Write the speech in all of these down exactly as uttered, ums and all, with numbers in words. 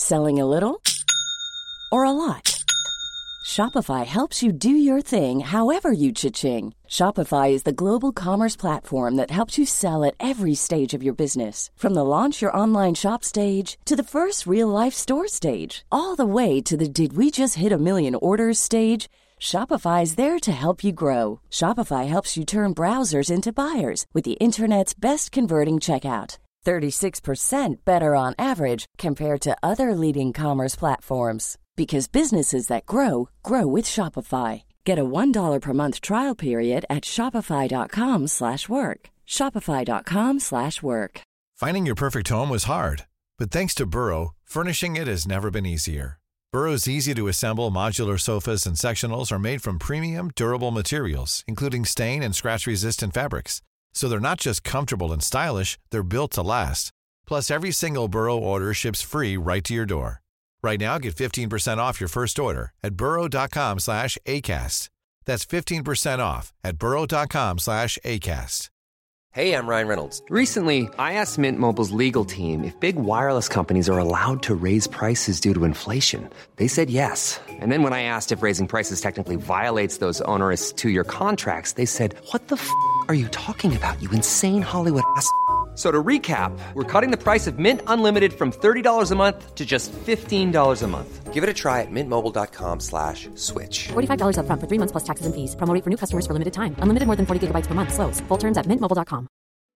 Selling a little or a lot? Shopify helps you do your thing however you cha-ching. Shopify is the global commerce platform that helps you sell at every stage of your business. From the launch your online shop stage to the first real-life store stage, all the way to the did we just hit a million orders stage. Shopify is there to help you grow. Shopify helps you turn browsers into buyers with the internet's best converting checkout. thirty-six percent better on average compared to other leading commerce platforms. Because businesses that grow, grow with Shopify. Get a one dollar per month trial period at shopify.com slash work. Shopify.com slash work. Finding your perfect home was hard, but thanks to Burrow, furnishing it has never been easier. Burrow's easy-to-assemble modular sofas and sectionals are made from premium, durable materials, including stain and scratch-resistant fabrics. So they're not just comfortable and stylish, they're built to last. Plus, every single Burrow order ships free right to your door. Right now, get fifteen percent off your first order at burrow.com slash ACAST. That's fifteen percent off at burrow.com slash ACAST. Hey, I'm Ryan Reynolds. Recently, I asked Mint Mobile's legal team if big wireless companies are allowed to raise prices due to inflation. They said yes. And then when I asked if raising prices technically violates those onerous two-year contracts, they said, what the f*** are you talking about, you insane Hollywood ass f- So to recap, we're cutting the price of Mint Unlimited from thirty dollars a month to just fifteen dollars a month. Give it a try at mintmobile.com slash switch. forty-five dollars up front for three months plus taxes and fees. Promo rate for new customers for limited time. Unlimited more than forty gigabytes per month. Slows full terms at mint mobile dot com.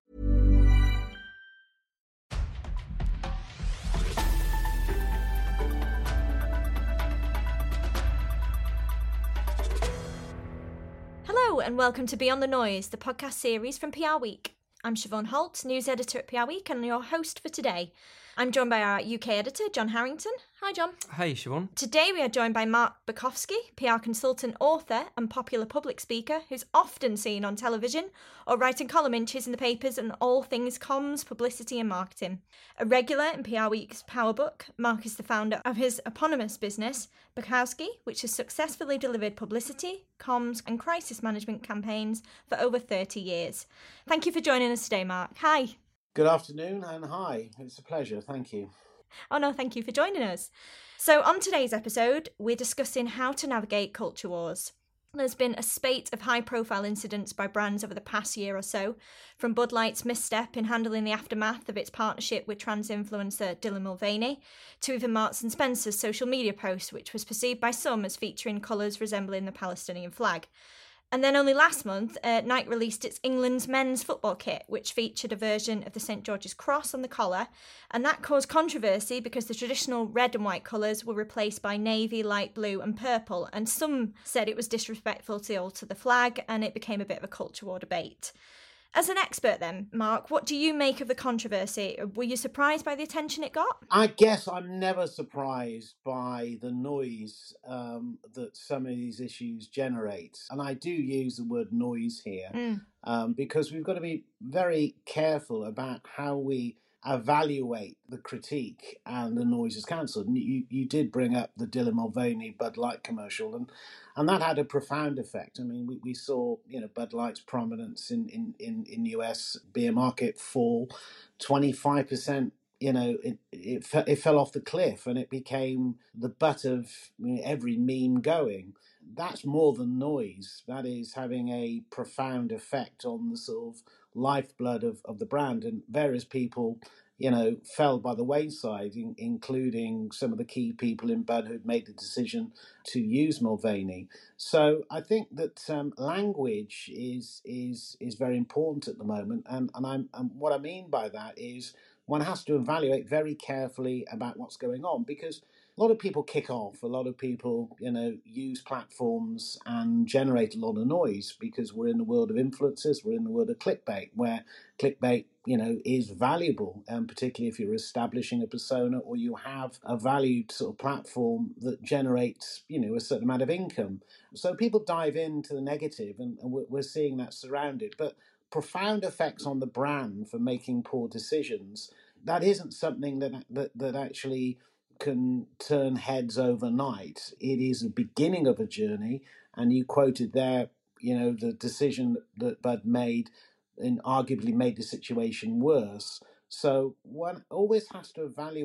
Hello and welcome to Beyond the Noise, the podcast series from P R Week. I'm Siobhan Holt, news editor at P R Week and your host for today. I'm joined by our U K editor, John Harrington. Hi, John. Hey, Siobhan. Today we are joined by Mark Bukowski, P R consultant, author and popular public speaker who's often seen on television or writing column inches in the papers and all things comms, publicity and marketing. A regular in P R Week's Power Book, Mark is the founder of his eponymous business, Bukowski, which has successfully delivered publicity, comms and crisis management campaigns for over thirty years. Thank you for joining us today, Mark. Hi. Good afternoon and hi. It's a pleasure. Thank you. Oh no, thank you for joining us. So on today's episode, we're discussing how to navigate culture wars. There's been a spate of high-profile incidents by brands over the past year or so, from Bud Light's misstep in handling the aftermath of its partnership with trans influencer Dylan Mulvaney, to even Marks and Spencer's social media post, which was perceived by some as featuring colours resembling the Palestinian flag. And then only last month, uh, Nike released its England's men's football kit, which featured a version of the Saint George's Cross on the collar. And that caused controversy because the traditional red and white colours were replaced by navy, light blue and purple. And some said it was disrespectful to alter the flag, and it became a bit of a culture war debate. As an expert then, Mark, what do you make of the controversy? Were you surprised by the attention it got? I guess I'm never surprised by the noise um, that some of these issues generate. And I do use the word noise here mm. um, because we've got to be very careful about how we evaluate the critique and the noise is cancelled. And you, you did bring up the Dylan Mulvaney Bud Light commercial, and and that had a profound effect. I mean, we, we saw, you know, Bud Light's prominence in, in, in, in U S beer market fall twenty-five percent. You know, it, it it fell off the cliff and it became the butt of, you know, every meme going. That's more than noise. That is having a profound effect on the sort of lifeblood of, of the brand, and various people, you know, fell by the wayside, in, including some of the key people in Bud who'd made the decision to use Mulvaney. So I think that um, language is is is very important at the moment, and and I'm and what I mean by that is one has to evaluate very carefully about what's going on, because a lot of people kick off, a lot of people, you know, use platforms and generate a lot of noise because we're in the world of influencers, we're in the world of clickbait, where clickbait, you know, is valuable, and um, particularly if you're establishing a persona or you have a valued sort of platform that generates, you know, a certain amount of income. So people dive into the negative, and, and we're, we're seeing that surrounded. But profound effects on the brand for making poor decisions, that isn't something that that, that actually can turn heads overnight. It is the beginning of a journey, and you quoted there, you know, the decision that Bud made and arguably made the situation worse. So one always has to evaluate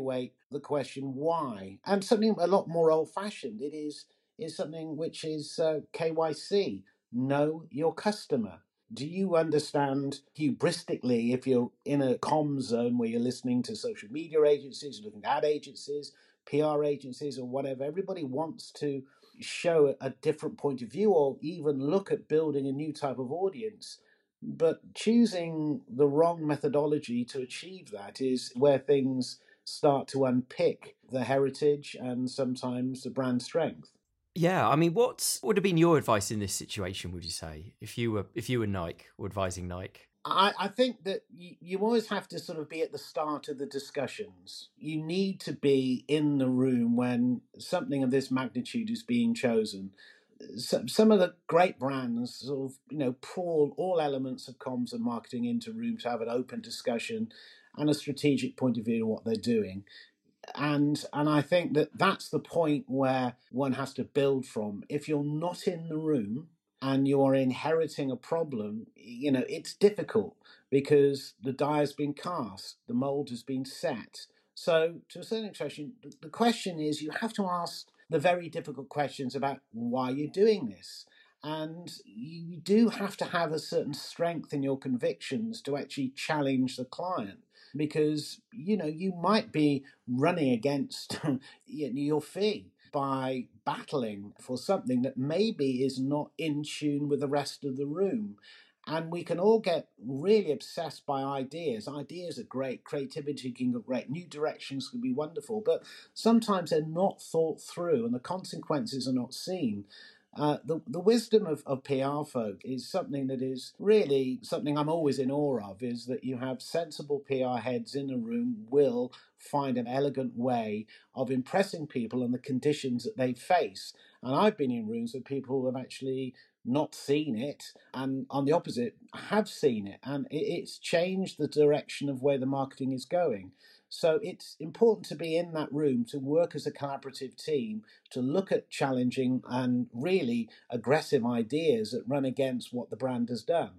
the question why. And something a lot more old-fashioned, it is, is something which is uh, K Y C, know your customer. Do you understand hubristically, if you're in a comm zone where you're listening to social media agencies, looking at ad agencies, P R agencies or whatever, everybody wants to show a different point of view or even look at building a new type of audience. But choosing the wrong methodology to achieve that is where things start to unpick the heritage and sometimes the brand strength. Yeah, I mean, what would have been your advice in this situation, would you say, if you were if you were Nike or advising Nike? I, I think that you, you always have to sort of be at the start of the discussions. You need to be in the room when something of this magnitude is being chosen. So, some of the great brands sort of, you know, pull all elements of comms and marketing into room to have an open discussion and a strategic point of view of what they're doing. And and I think that that's the point where one has to build from. If you're not in the room and you're inheriting a problem, you know, it's difficult because the die has been cast, the mold has been set. So to a certain extent, the question is you have to ask the very difficult questions about why you're doing this. And you do have to have a certain strength in your convictions to actually challenge the client. Because, you know, you might be running against your fee by battling for something that maybe is not in tune with the rest of the room. And we can all get really obsessed by ideas. Ideas are great. Creativity can go great. New directions can be wonderful. But sometimes they're not thought through and the consequences are not seen. Uh, the, the wisdom of, of P R folk is something that is really something I'm always in awe of, is that you have sensible P R heads in a room will find an elegant way of impressing people on the conditions that they face. And I've been in rooms with people who have actually not seen it, and on the opposite, have seen it. And it, it's changed the direction of where the marketing is going. So it's important to be in that room, to work as a collaborative team, to look at challenging and really aggressive ideas that run against what the brand has done.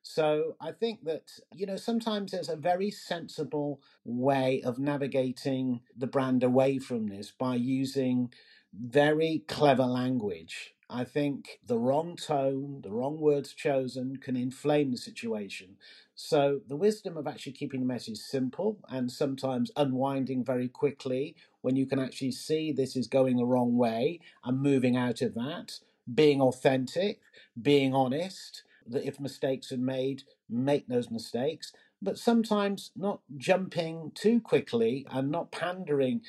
So I think that, you know, sometimes there's a very sensible way of navigating the brand away from this by using very clever language. I think the wrong tone, the wrong words chosen can inflame the situation. So the wisdom of actually keeping the message simple and sometimes unwinding very quickly when you can actually see this is going the wrong way and moving out of that, being authentic, being honest, that if mistakes are made, make those mistakes, but sometimes not jumping too quickly and not pandering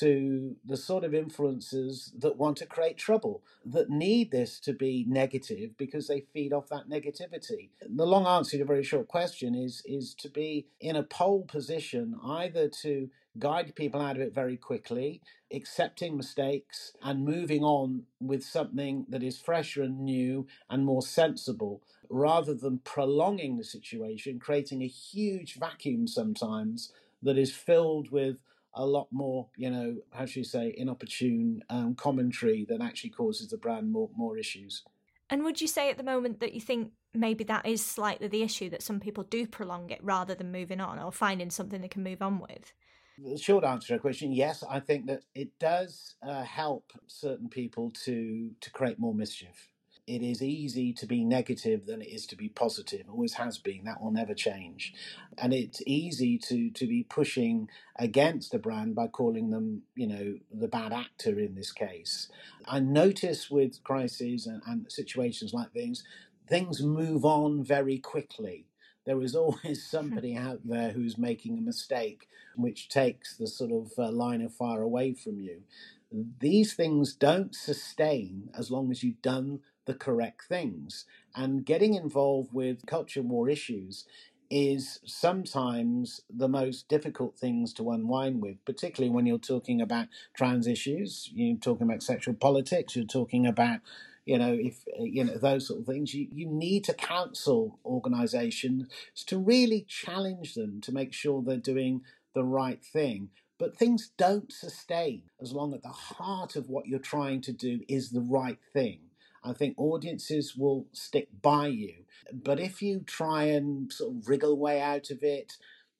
to the sort of influencers that want to create trouble, that need this to be negative because they feed off that negativity. The long answer to a very short question is, is to be in a pole position, either to guide people out of it very quickly, accepting mistakes and moving on with something that is fresher and new and more sensible, rather than prolonging the situation, creating a huge vacuum sometimes that is filled with a lot more, you know, how should you say, inopportune um, commentary that actually causes the brand more, more issues. And would you say at the moment that you think maybe that is slightly the issue, that some people do prolong it rather than moving on or finding something they can move on with? The short answer to a question, yes, I think that it does uh, help certain people to to create more mischief. It is easy to be negative than it is to be positive. Always has been. That will never change. And it's easy to to be pushing against a brand by calling them, you know, the bad actor in this case. I notice with crises and, and situations like things, things move on very quickly. There is always somebody out there who's making a mistake, which takes the sort of uh, line of fire away from you. These things don't sustain as long as you've done the correct things. And getting involved with culture war issues is sometimes the most difficult things to unwind with, particularly when you're talking about trans issues, you're talking about sexual politics, you're talking about, you know, if you know those sort of things. You, you need to counsel organizations to really challenge them to make sure they're doing the right thing. But things don't sustain as long as the heart of what you're trying to do is the right thing. I think audiences will stick by you. But if you try and sort of wriggle way out of it,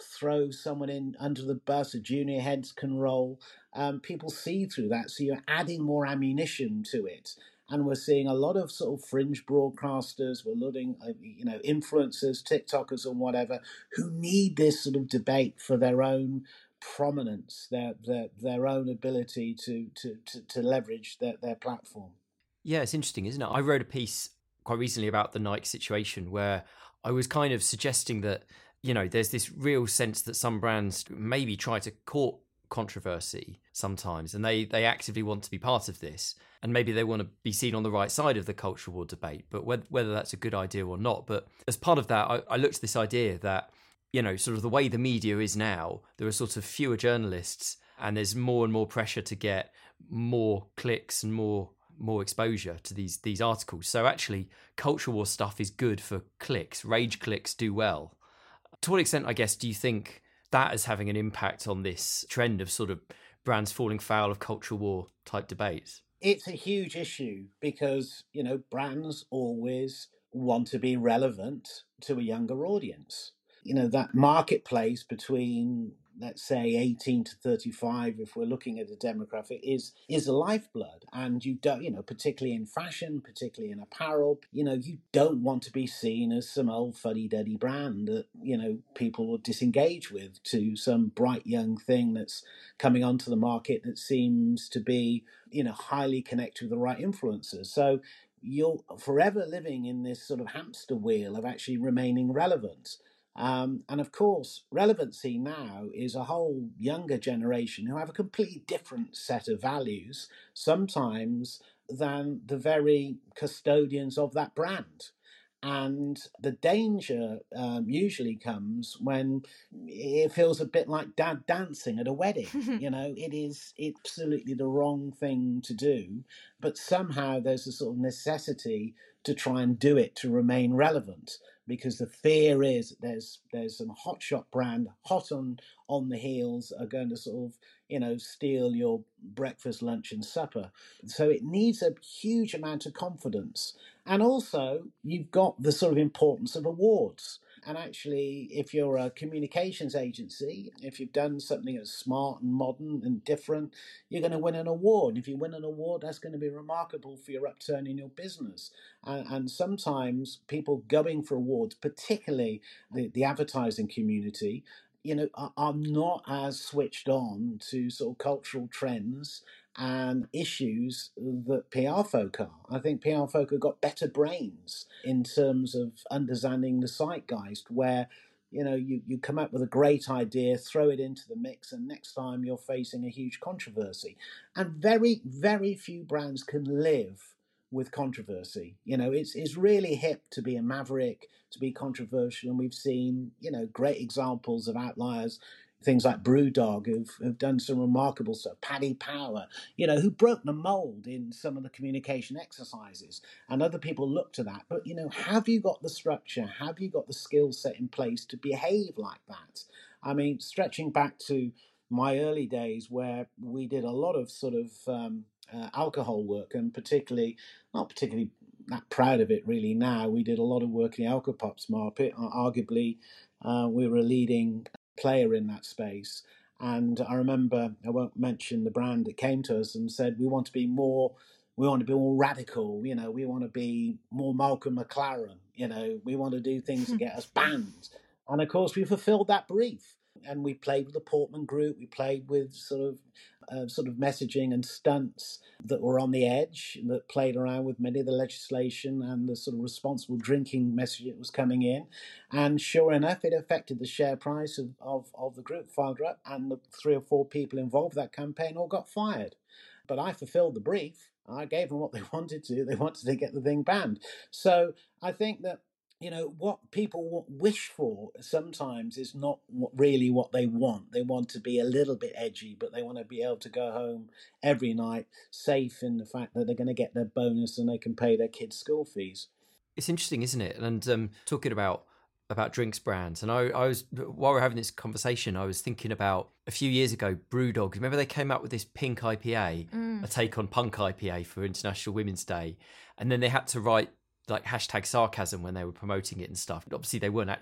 throw someone in under the bus, a junior heads can roll. Um, people see through that, so you're adding more ammunition to it. And we're seeing a lot of sort of fringe broadcasters, we're looking, you know, influencers, TikTokers and whatever, who need this sort of debate for their own prominence, their their, their own ability to to, to, to leverage their, their platform. Yeah, it's interesting, isn't it? I wrote a piece quite recently about the Nike situation where I was kind of suggesting that, you know, there's this real sense that some brands maybe try to court controversy sometimes, and they they actively want to be part of this, and maybe they want to be seen on the right side of the culture war debate, but whether, whether that's a good idea or not. But as part of that, I, I looked at this idea that, you know, sort of the way the media is now, there are sort of fewer journalists and there's more and more pressure to get more clicks and more more exposure to these these articles. So actually culture war stuff is good for clicks. Rage clicks do well. To what extent, I guess, do you think that is having an impact on this trend of sort of brands falling foul of culture war type debates? It's a huge issue because, you know, brands always want to be relevant to a younger audience. You know, that marketplace between, let's say, eighteen to thirty-five, if we're looking at the demographic, is is a lifeblood. And you don't, you know, particularly in fashion, particularly in apparel, you know, you don't want to be seen as some old fuddy-duddy brand that, you know, people will disengage with to some bright young thing that's coming onto the market that seems to be, you know, highly connected with the right influencers. So you're forever living in this sort of hamster wheel of actually remaining relevant. Um, and of course, relevancy now is a whole younger generation who have a completely different set of values, sometimes than the very custodians of that brand. And the danger um, usually comes when it feels a bit like dad dancing at a wedding. You know, it is absolutely the wrong thing to do, but somehow there's a sort of necessity to try and do it to remain relevant, because the fear is that there's there's some hotshot brand hot on on the heels are going to sort of, you know, steal your breakfast, lunch and supper. So it needs a huge amount of confidence. And also you've got the sort of importance of awards. And actually, if you're a communications agency, if you've done something that's smart and modern and different, you're going to win an award. If you win an award, that's going to be remarkable for your upturn in your business. And, and sometimes people going for awards, particularly the, the advertising community, you know, are, are not as switched on to sort of cultural trends and issues that P R folk are. I think P R folk have got better brains in terms of understanding the zeitgeist, where, you know, you, you come up with a great idea, throw it into the mix, and next time you're facing a huge controversy. And very, very few brands can live with controversy. You know, it's it's really hip to be a maverick, to be controversial, and we've seen, you know, great examples of outliers. Things like Brewdog, who've, who've done some remarkable stuff. Paddy Power, you know, who broke the mold in some of the communication exercises. And other people look to that. But, you know, have you got the structure? Have you got the skill set in place to behave like that? I mean, stretching back to my early days where we did a lot of sort of um, uh, alcohol work, and particularly, not particularly that proud of it really now, we did a lot of work in the Alcopops market. Arguably, uh, we were a leading player in that space. And I remember, I won't mention the brand that came to us and said, we want to be more, we want to be more radical, you know, we want to be more Malcolm McLaren, you know, we want to do things to get us banned. And of course, we fulfilled that brief. And we played with the Portman Group, we played with sort of uh, sort of messaging and stunts that were on the edge, that played around with many of the legislation and the sort of responsible drinking message that was coming in. And sure enough, it affected the share price of, of, of the group, fired up, and the three or four people involved in that campaign all got fired. But I fulfilled the brief. I gave them what they wanted to. They wanted to get the thing banned. So I think that, you know, what people wish for sometimes is not really what they want. They want to be a little bit edgy, but they want to be able to go home every night safe in the fact that they're going to get their bonus and they can pay their kids' school fees. It's interesting, isn't it? And um, talking about about drinks brands, and I, I was, while we we're having this conversation, I was thinking about a few years ago, Brewdog. Remember they came out with this pink I P A, mm. a take on punk I P A for International Women's Day, and then they had to write like hashtag sarcasm when they were promoting it and stuff. But obviously they weren't actually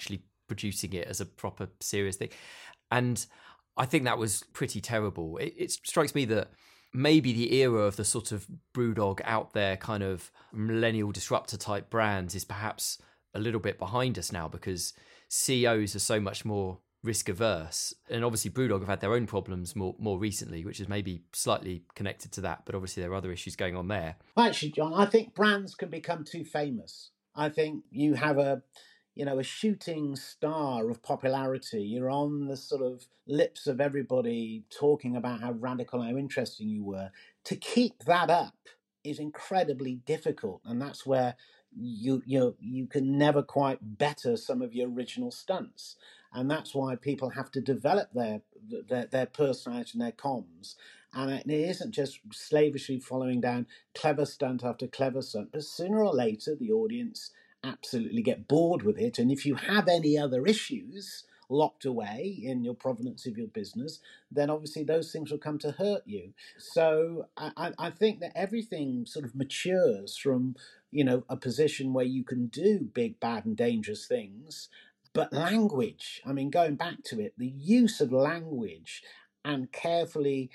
producing it as a proper serious thing. And I think that was pretty terrible. It, it strikes me that maybe the era of the sort of BrewDog out there kind of millennial disruptor type brands is perhaps a little bit behind us now, because C E Os are so much more risk averse. And obviously BrewDog have had their own problems more more recently, which is maybe slightly connected to that. But obviously there are other issues going on there. Actually, John, I think brands can become too famous. I think you have a, you know, a shooting star of popularity. You're on the sort of lips of everybody talking about how radical, how interesting you were. To keep that up is incredibly difficult. And that's where you you you can never quite better some of your original stunts. And that's why people have to develop their their, their personality and their comms. And it isn't just slavishly following down clever stunt after clever stunt, but sooner or later the audience absolutely get bored with it. And if you have any other issues locked away in your provenance of your business, then obviously those things will come to hurt you. So I, I think that everything sort of matures from, you know, a position where you can do big, bad and dangerous things. But language, I mean, going back to it, the use of language and carefully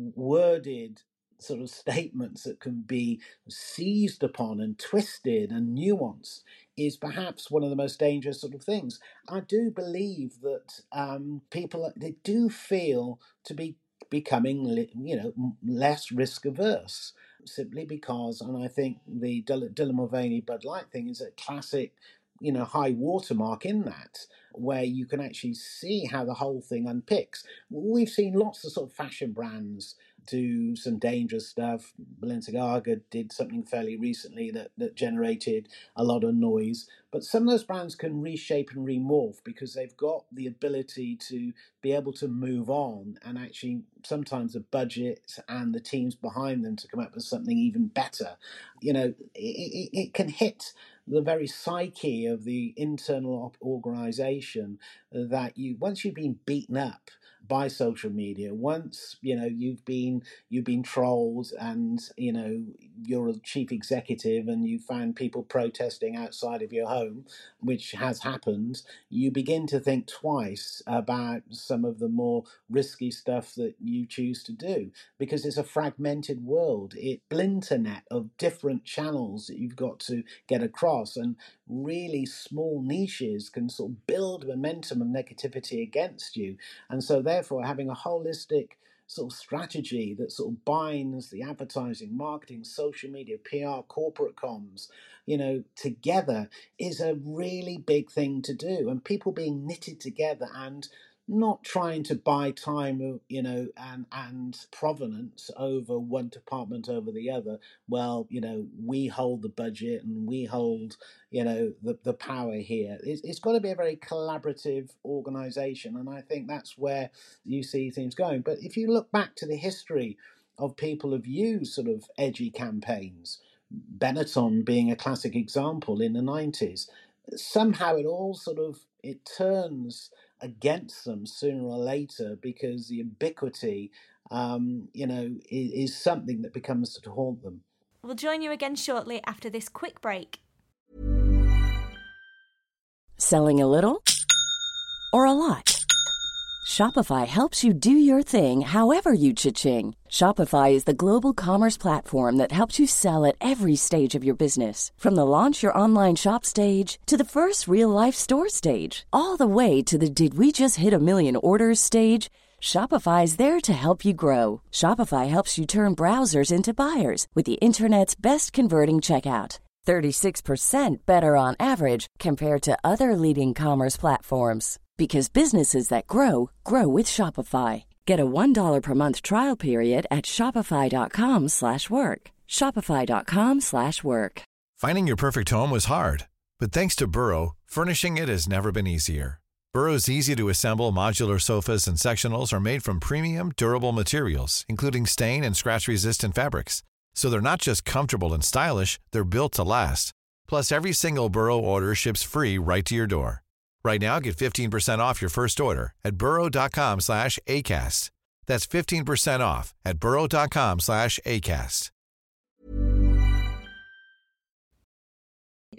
worded sort of statements that can be seized upon and twisted and nuanced is perhaps one of the most dangerous sort of things. I do believe that um, people, they do feel to be becoming, you know, less risk averse, simply because, and I think the Dylan Mulvaney Bud Light thing is a classic, you know, high watermark in that, where you can actually see how the whole thing unpicks. We've seen lots of sort of fashion brands do some dangerous stuff. Balenciaga did something fairly recently that, that generated a lot of noise. But some of those brands can reshape and remorph because they've got the ability to be able to move on, and actually sometimes the budget and the teams behind them to come up with something even better. You know, it, it, it can hit the very psyche of the internal organization that you, once you've been beaten up by social media, once, you know, you've been you've been trolled, and, you know, you're a chief executive and you find people protesting outside of your home, which has happened, you begin to think twice about some of the more risky stuff that you choose to do, because it's a fragmented world. It blinternet of different channels that you've got to get across, and really small niches can sort of build momentum and negativity against you. And so therefore having a holistic sort of strategy that sort of binds the advertising, marketing, social media, P R, corporate comms, you know, together is a really big thing to do. And people being knitted together and not trying to buy time, you know, and and provenance over one department over the other. Well, you know, we hold the budget and we hold, you know, the, the power here. It's, it's got to be a very collaborative organization. And I think that's where you see things going. But if you look back to the history of people who've used sort of edgy campaigns, Benetton being a classic example in the nineties, somehow it all sort of, it turns against them sooner or later, because the ubiquity, um, you know, is, is something that becomes to haunt them. We'll join you again shortly after this quick break. Selling a little or a lot? Shopify helps you do your thing however you cha-ching. Shopify is the global commerce platform that helps you sell at every stage of your business. From the launch your online shop stage to the first real-life store stage, all the way to the did we just hit a million orders stage. Shopify is there to help you grow. Shopify helps you turn browsers into buyers with the internet's best converting checkout. thirty-six percent better on average compared to other leading commerce platforms. Because businesses that grow, grow with Shopify. Get a one dollar per month trial period at shopify.com slash work. Shopify.com slash work. Finding your perfect home was hard, but thanks to Burrow, furnishing it has never been easier. Burrow's easy-to-assemble modular sofas and sectionals are made from premium, durable materials, including stain and scratch-resistant fabrics. So they're not just comfortable and stylish, they're built to last. Plus, every single Burrow order ships free right to your door. Right now, get fifteen percent off your first order at burrow.com slash ACAST. That's fifteen percent off at burrow.com slash ACAST.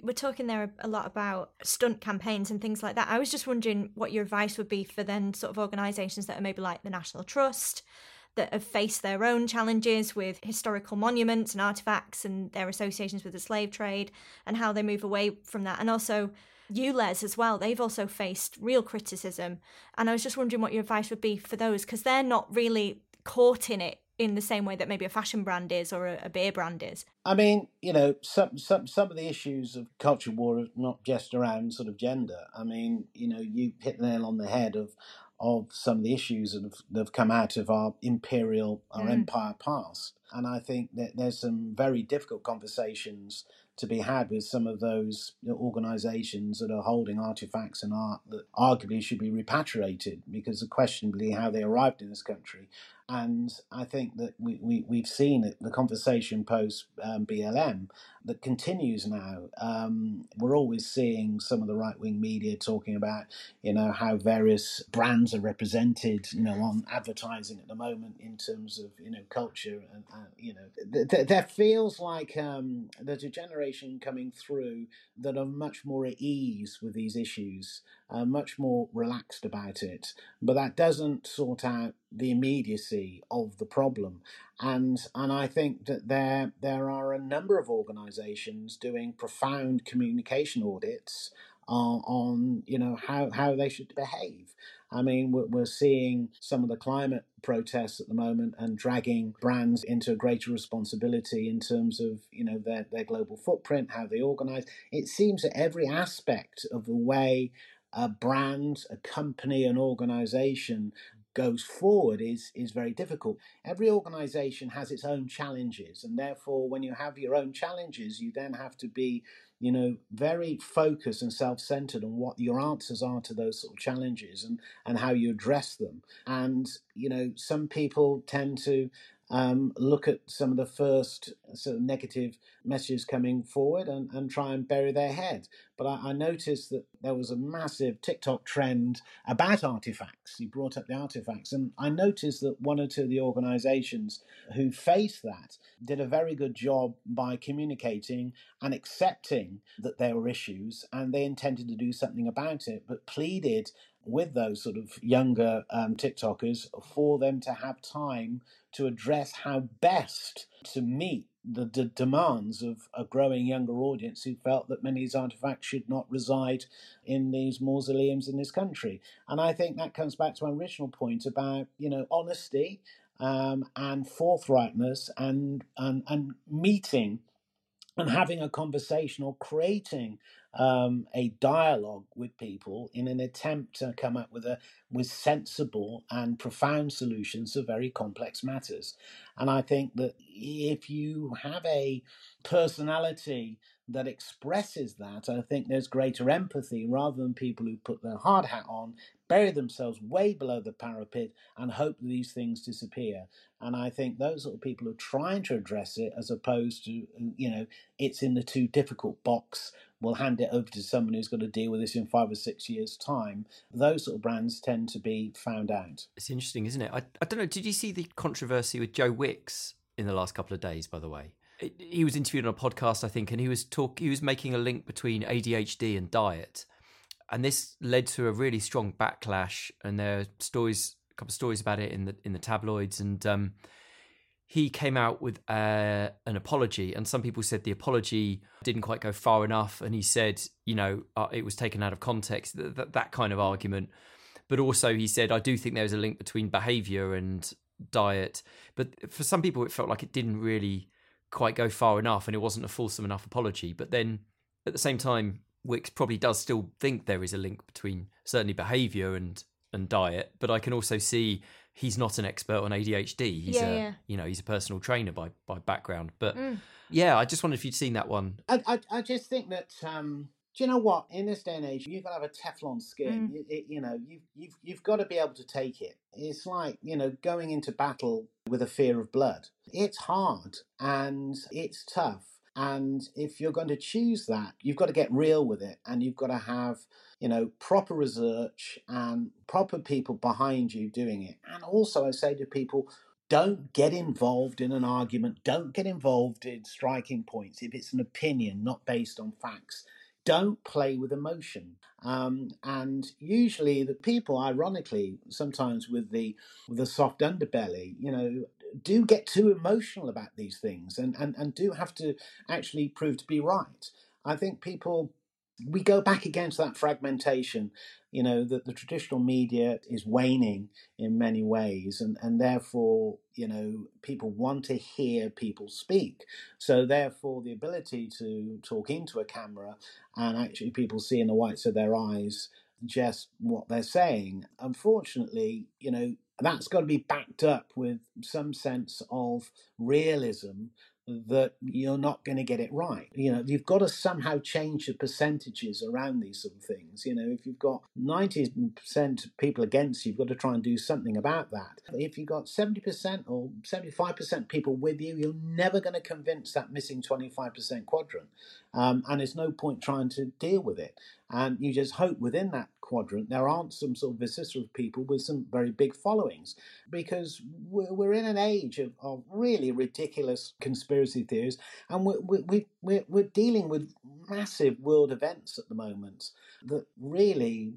we're talking there a lot about stunt campaigns and things like that. I was just wondering what your advice would be for then sort of organisations that are maybe like the National Trust, that have faced their own challenges with historical monuments and artefacts and their associations with the slave trade, and how they move away from that. And also U L E Z as well, they've also faced real criticism. And I was just wondering what your advice would be for those, because they're not really caught in it in the same way that maybe a fashion brand is or a, a beer brand is. I mean, you know, some some some of the issues of culture war are not just around sort of gender. I mean, you know, you hit the nail on the head of of some of the issues that have, that have come out of our imperial, our mm. empire past. And I think that there's some very difficult conversations to be had with some of those organisations that are holding artefacts and art that arguably should be repatriated because of questionably how they arrived in this country. And I think that we, we, we've seen it, the conversation post um, B L M that continues now. Um, we're always seeing some of the right-wing media talking about, you know, how various brands are represented, you know, on advertising at the moment in terms of, you know, culture. And, uh, you know, th- th- there feels like um, there's a generation coming through that are much more at ease with these issues, uh, much more relaxed about it. But that doesn't sort out the immediacy of the problem. And and I think that there there are a number of organisations doing profound communication audits on, on you know, how, how they should behave. I mean, we're, we're seeing some of the climate protests at the moment and dragging brands into a greater responsibility in terms of, you know, their, their global footprint, how they organise. It seems that every aspect of the way a brand, a company, an organisation goes forward is is very difficult. Every organisation has its own challenges, and therefore when you have your own challenges, you then have to be, you know, very focused and self-centered on what your answers are to those sort of challenges and, and how you address them. And, you know, some people tend to Um, look at some of the first sort of negative messages coming forward and, and try and bury their head. But I, I noticed that there was a massive TikTok trend about artifacts. You brought up the artifacts. And I noticed that one or two of the organisations who faced that did a very good job by communicating and accepting that there were issues, and they intended to do something about it, but pleaded with those sort of younger um, TikTokers for them to have time to address how best to meet the d- demands of a growing younger audience who felt that many of these artifacts should not reside in these mausoleums in this country. And I think that comes back to my original point about, you know, honesty um, and forthrightness and, and, and meeting and having a conversation or creating um, a dialogue with people in an attempt to come up with a with sensible and profound solutions to very complex matters. And I think that if you have a personality that expresses that, I think there's greater empathy rather than people who put their hard hat on, bury themselves way below the parapet and hope that these things disappear. And I think those sort of people are trying to address it as opposed to, you know, it's in the too difficult box. We'll hand it over to someone who's going to deal with this in five or six years' time. Those sort of brands tend to be found out. It's interesting, isn't it? I, I don't know, did you see the controversy with Joe Wicks in the last couple of days, by the way? It, he was interviewed on a podcast, I think, and he was talk, he was making a link between A D H D and diet. And this led to a really strong backlash, and there are stories, a couple of stories about it in the in the tabloids. And um, he came out with uh, an apology, and some people said the apology didn't quite go far enough. And he said, you know, uh, it was taken out of context, that, that, that kind of argument. But also he said, I do think there was a link between behaviour and diet. But for some people, it felt like it didn't really quite go far enough, and it wasn't a fulsome enough apology. But then at the same time, Wicks probably does still think there is a link between certainly behaviour and, and diet, but I can also see he's not an expert on A D H D. He's yeah, a yeah. you know, he's a personal trainer by by background. But Mm. yeah, I just wondered if you'd seen that one. I I, I just think that um, do you know what? In this day and age, you've got to have a Teflon skin. Mm. It, it, you know, you've you've you've got to be able to take it. It's like, you know, going into battle with a fear of blood. It's hard and it's tough. And if you're going to choose that, you've got to get real with it, and you've got to have, you know, proper research and proper people behind you doing it. And also, I say to people, Don't get involved in an argument. Don't get involved in striking points if it's an opinion not based on facts. Don't play with emotion. Um, and usually the people, ironically, sometimes with the with the soft underbelly, you know, do get too emotional about these things and, and, and do have to actually prove to be right. I think people, we go back against that fragmentation, you know, that the traditional media is waning in many ways, and, and therefore, you know, people want to hear people speak. So therefore, the ability to talk into a camera and actually people see in the whites of their eyes just what they're saying, unfortunately, you know, that's got to be backed up with some sense of realism that you're not going to get it right. You know, you've got to somehow change the percentages around these sort of things. You know, if you've got ninety percent people against you, you've got to try and do something about that. If you've got seventy percent or seventy-five percent people with you, you're never going to convince that missing twenty-five percent quadrant. Um, and there's no point trying to deal with it. And you just hope within that quadrant there aren't some sort of vociferous people with some very big followings, because we're, we're in an age of, of really ridiculous conspiracy theories, and we're, we, we're, we're dealing with massive world events at the moment that really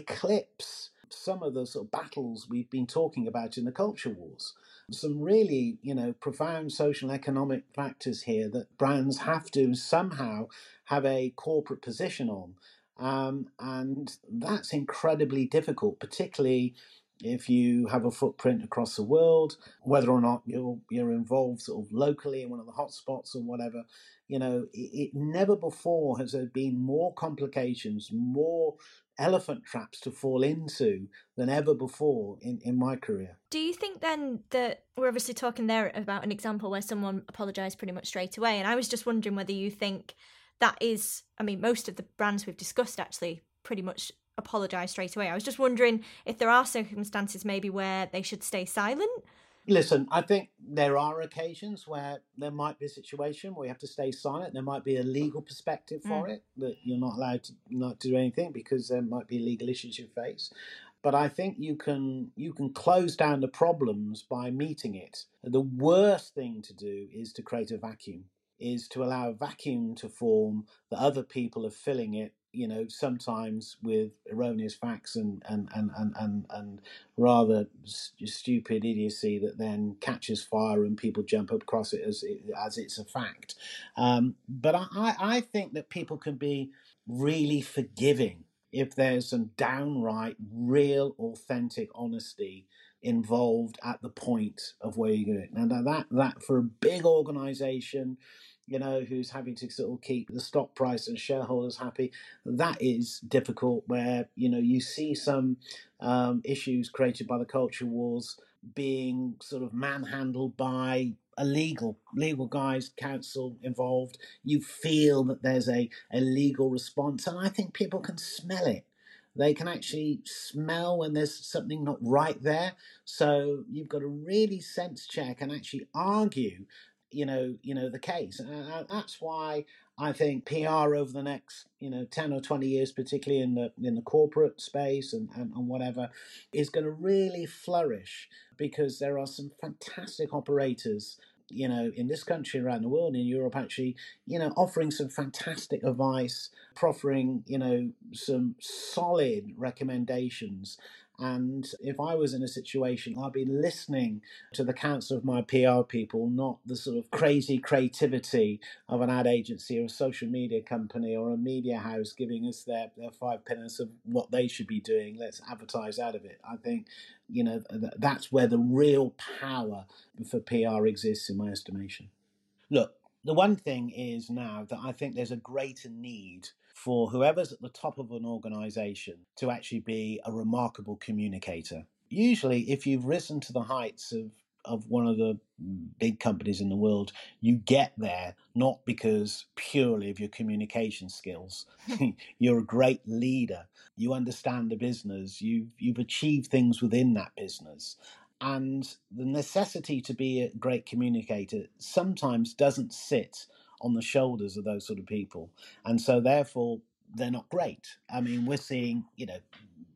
eclipse some of the sort of battles we've been talking about in the culture wars. Some really, you know, profound social and economic factors here that brands have to somehow have a corporate position on. Um, and that's incredibly difficult, particularly if you have a footprint across the world, whether or not you're you're involved sort of locally in one of the hotspots or whatever. You know, it, it never before has there been more complications, more elephant traps to fall into than ever before in, in my career. Do you think then that we're obviously talking there about an example where someone apologised pretty much straight away, and I was just wondering whether you think that is, I mean, most of the brands we've discussed actually pretty much apologise straight away. I was just wondering if there are circumstances maybe where they should stay silent. Listen, I think there are occasions where there might be a situation where you have to stay silent. There might be a legal perspective for mm. it, that you're not allowed to not do anything because there might be legal issues you face. But I think you can you can close down the problems by meeting it. The worst thing to do is to create a vacuum, is to allow a vacuum to form that other people are filling it, you know, sometimes with erroneous facts and and and and and, and rather st- stupid idiocy that then catches fire and people jump up across it as as it's a fact. Um, but I, I think that people can be really forgiving if there's some downright, real, authentic honesty involved at the point of where you're going. Now that that for a big organisation, you know, who's having to sort of keep the stock price and shareholders happy, that is difficult. Where, you know, you see some um, issues created by the culture wars being sort of manhandled by a legal legal guys, counsel involved. You feel that there's a, a legal response, and I think people can smell it. They can actually smell when there's something not right there. So you've got to really sense check and actually argue, you know, you know the case. And that's why I think P R over the next, you know, ten or twenty years, particularly in the in the corporate space and, and, and whatever, is going to really flourish, because there are some fantastic operators, you know, in this country, around the world, in Europe, actually, you know, offering some fantastic advice, proffering, you know, some solid recommendations. And if I was in a situation, I'd be listening to the counsel of my P R people, not the sort of crazy creativity of an ad agency or a social media company or a media house giving us their, their five pence of what they should be doing. Let's advertise out of it. I think, you know, that's where the real power for P R exists, in my estimation. Look, the one thing is now that I think there's a greater need for whoever's at the top of an organisation to actually be a remarkable communicator. Usually, if you've risen to the heights of, of one of the big companies in the world, you get there not because purely of your communication skills. You're a great leader. You understand the business. You've, you've achieved things within that business. And the necessity to be a great communicator sometimes doesn't sit on the shoulders of those sort of people. And so therefore, they're not great. I mean, we're seeing, you know,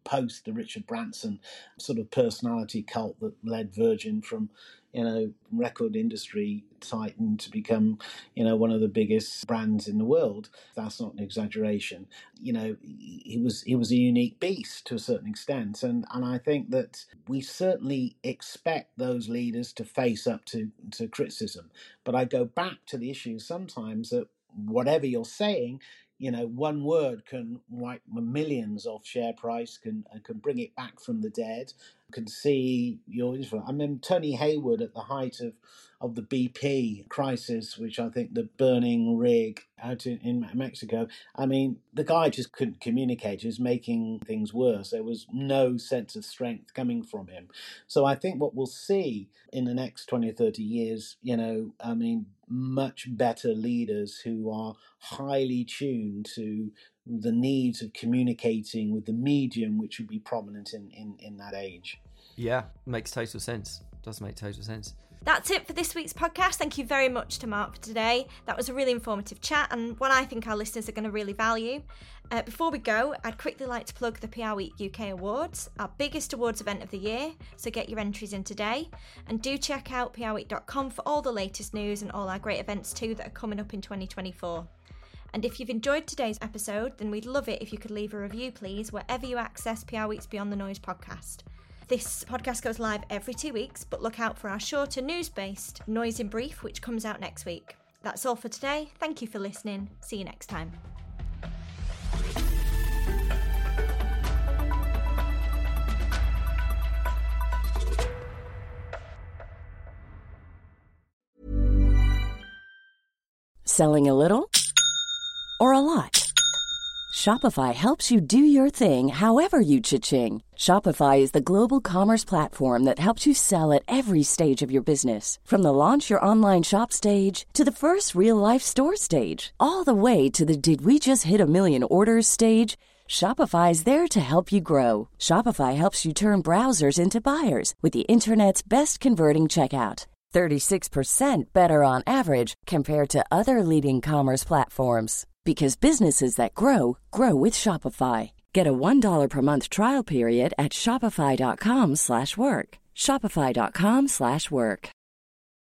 post the Richard Branson sort of personality cult that led Virgin from, you know, record industry titan to become, you know, one of the biggest brands in the world. That's not an exaggeration. You know, he was he was a unique beast to a certain extent. And, and I think that we certainly expect those leaders to face up to, to criticism. But I go back to the issue sometimes that whatever you're saying, you know, one word can wipe millions off share price, can can bring it back from the dead, can see your. I mean, Tony Hayward at the height of, of the B P crisis, which I think the burning rig out in, in Mexico. I mean, the guy just couldn't communicate. He was making things worse. There was no sense of strength coming from him. So I think what we'll see in the next twenty or thirty years, you know, I mean, much better leaders who are highly tuned to the needs of communicating with the medium, which will be prominent in, in, in that age. Yeah, makes total sense. Does make total sense. That's it for this week's podcast. Thank you very much to Mark for today. That was a really informative chat and one I think our listeners are going to really value. Uh, before we go, I'd quickly like to plug the P R Week U K Awards, our biggest awards event of the year, so get your entries in today. And do check out P R week dot com for all the latest news and all our great events too that are coming up in twenty twenty-four. And if you've enjoyed today's episode, then we'd love it if you could leave a review, please, wherever you access P R Week's Beyond the Noise podcast. This podcast goes live every two weeks, but look out for our shorter news-based Noise in Brief, which comes out next week. That's all for today. Thank you for listening. See you next time. Selling a little or a lot? Shopify helps you do your thing however you cha-ching. Shopify is the global commerce platform that helps you sell at every stage of your business. From the launch your online shop stage to the first real-life store stage, all the way to the did we just hit a million orders stage. Shopify's there to help you grow. Shopify helps you turn browsers into buyers with the internet's best converting checkout. thirty-six percent better on average compared to other leading commerce platforms. Because businesses that grow, grow with Shopify. Get a one dollar per month trial period at shopify.com slash work. Shopify.com slash work.